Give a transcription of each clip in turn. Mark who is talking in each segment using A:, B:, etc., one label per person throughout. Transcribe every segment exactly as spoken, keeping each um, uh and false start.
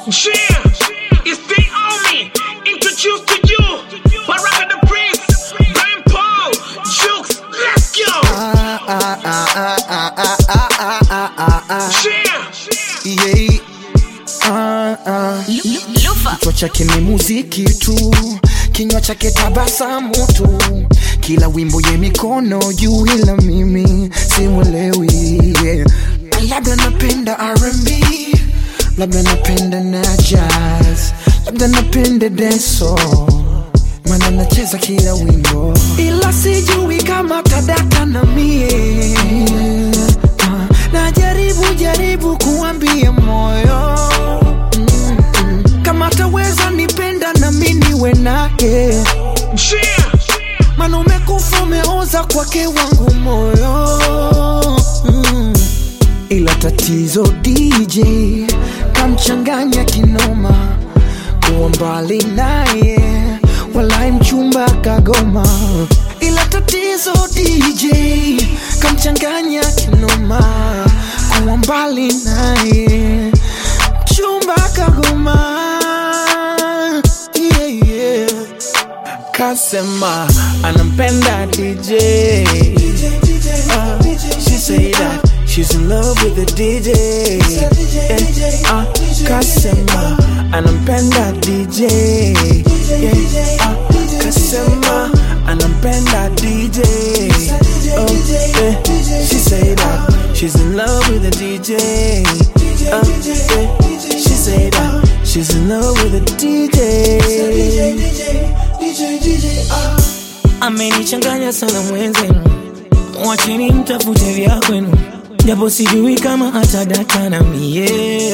A: Yeah, it's the only introduced to you. Baraka the Prince, Brian Paul, Jukes, let's go.
B: Ah ah ah ah ah ah ah ah ah ah.
A: Yeah,
B: yeah. Ah ah.
C: Lufa.
B: Kichwa chake ni muziki tu, kinywa chake tabasamu tu, kila wimbo ye mikono juu, ila mimi simwelewi. Yeah. Labda napenda R and B, labda napenda na jazz, labda napenda dancehall, maana nacheza kila wimbo, ila sijui kama tadata na mie. uh, Najaribu jaribu kuambia moyo mm-mm. kama taweza nipenda na mimi niwe naye, maana umekufa umeoza kwake wangu moyo mm. Ila tatizo D J kamchanganya kinoma, kuwa mbali naye walai mchumba kagoma. Ila tatizo D J kamchanganya kinoma, kuwa mbali naye mchumba kagoma. Yeah, yeah. Kasema anampenda D J, uh, she say that she's in love with the D J. Yeah, uh, kasema anampenda D J. Yeah, uh, kasema anampenda D J. Oh, yeah, she say that she's in love with the D J. Uh, yeah, she say that she's in love with the D J.
D: Amenichanganya sana mwenzenu, mwacheni mtafute vya kwenu, japo sijui kama atadata na mie.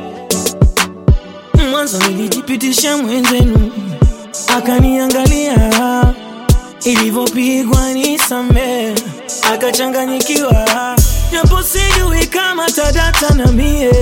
D: Mwanzo nilijipitisha mwenzenu, akaniangalia ilivopigwa nisame, akachanganyikiwa, japo sijui kama atadata na mie.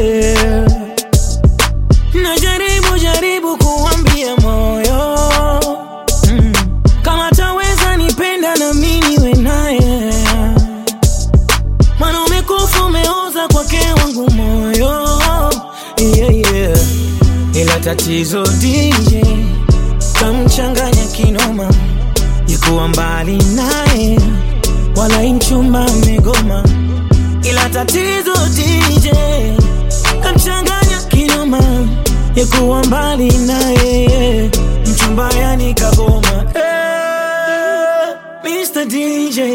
D: Najaribu jaribu kuambia moyo mm. kama taweza nipenda na mimi niwe naye, maana umekufa umeoza kwake wangu moyo. Yeah, yeah. Ila tatizo D J kamchanganya kinoma, yuko mbali naye wala mchumba amegoma. Ila tatizo D J kamchanganya kinoma, yuko mbali naye mchumba yani kagoma. Hey, Mister D J,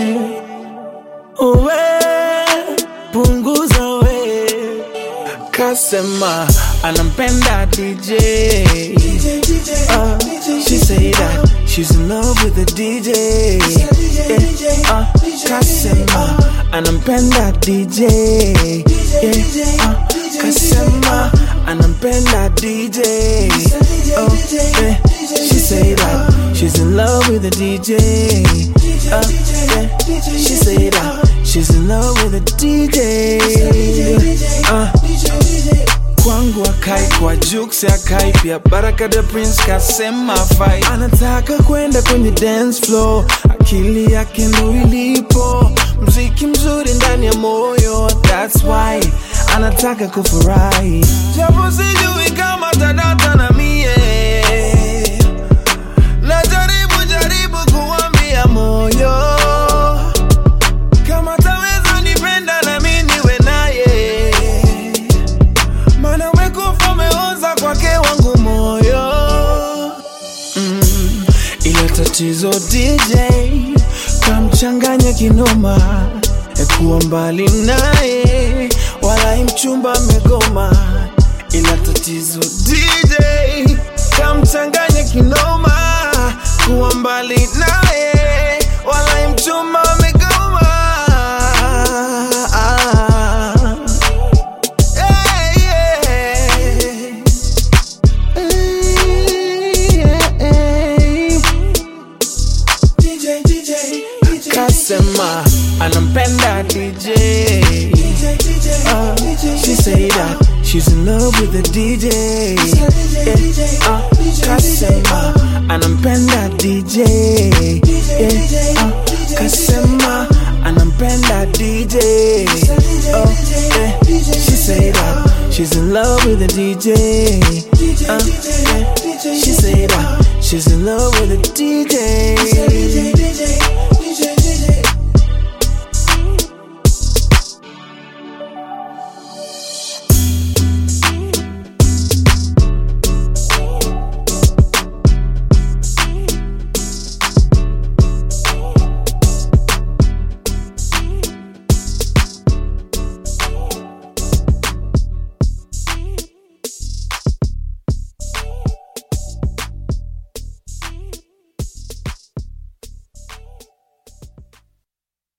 D: uwe punguza we.
B: Kasema anampenda D J. Uh, she say that she's in love with the D J. Yeah, uh, kasema anampenda D J. Yeah, uh, kasema anampenda D J. Oh, yeah, she say that she's in love with the D J. Uh, yeah, she say that she's in love with the D J. Uh, kwangu akai, kwa Jukes akai, pia Baraka the Prince kasema fight. Anataka kwenda kwenye dance floor, akili yake ndo ilipo, mziki mzuri ndani ya moyo, that's why anataka kufurahi, japo sijui kama tadata na mie. Najaribu jaribu kuambia moyo, kama taweza nipenda na mimi niwe naye, maana umekufa umeoza kwake wangu moyo mm. Ila tatizo D J kamchanganya kinoma, kuwa mbali naye wala mchumba amegoma. Ila tatizo D J kamchanganya kinoma, kuwa mbali naye wala mchumba amegoma. Hey, yeah. Hey, yeah. D J, D J, D J. Kasema anampenda D J. Uh, she say that she's in love with the D J. Yeah, uh, kasema anampenda D J. Yeah, uh, kasema anampenda D J. Oh, yeah, she say that she's in love with with the D J. Uh, yeah. She say that she's in love with the D J.